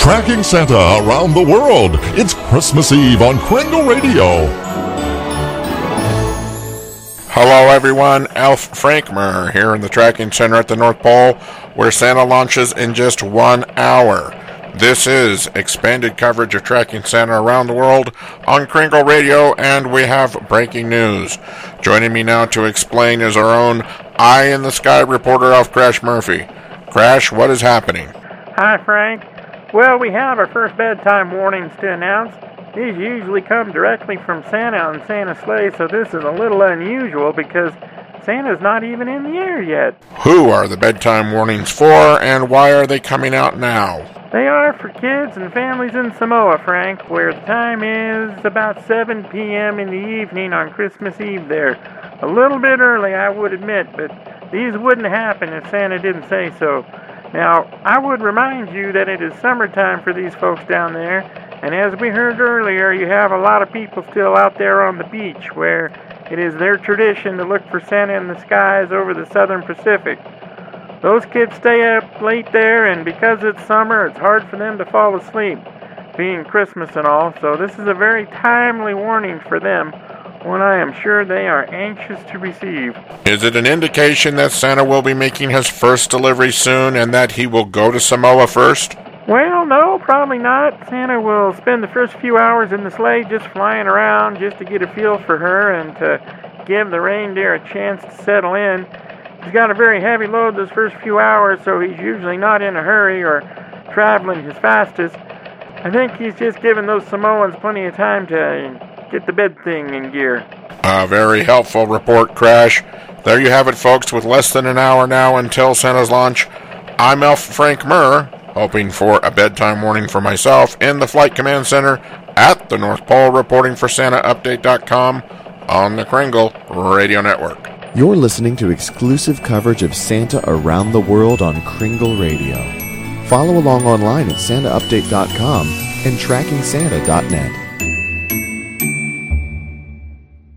Tracking Santa around the world. It's Christmas Eve on Kringle Radio. Hello everyone, Alf Frankmer here in the Tracking Center at the North Pole, where Santa launches in just 1 hour. This is expanded coverage of Tracking Santa around the world on Kringle Radio, and we have breaking news. Joining me now to explain is our own eye-in-the-sky reporter, Alf Crash Murphy. Crash, what is happening? Hi, Frank. Well, we have our first bedtime warnings to announce. These usually come directly from Santa on Santa's sleigh, so this is a little unusual because Santa's not even in the air yet. Who are the bedtime warnings for, and why are they coming out now? They are for kids and families in Samoa, Frank, where the time is about 7 p.m. in the evening on Christmas Eve there. A little bit early, I would admit, but these wouldn't happen if Santa didn't say so. Now, I would remind you that it is summertime for these folks down there, and as we heard earlier, you have a lot of people still out there on the beach where it is their tradition to look for Santa in the skies over the southern Pacific. Those kids stay up late there, and because it's summer, it's hard for them to fall asleep, being Christmas and all, so this is a very timely warning for them, one I am sure they are anxious to receive. Is it an indication that Santa will be making his first delivery soon and that he will go to Samoa first? Well, no, probably not. Santa will spend the first few hours in the sleigh just flying around just to get a feel for her and to give the reindeer a chance to settle in. He's got a very heavy load those first few hours, so he's usually not in a hurry or traveling his fastest. I think he's just giving those Samoans plenty of time to get the bed thing in gear. A very helpful report, Crash. There you have it, folks, with less than an hour now until Santa's launch. I'm Alf Frank Murr, hoping for a bedtime warning for myself in the Flight Command Center at the North Pole, reporting for SantaUpdate.com on the Kringle Radio Network. You're listening to exclusive coverage of Santa around the world on Kringle Radio. Follow along online at SantaUpdate.com and TrackingSanta.net.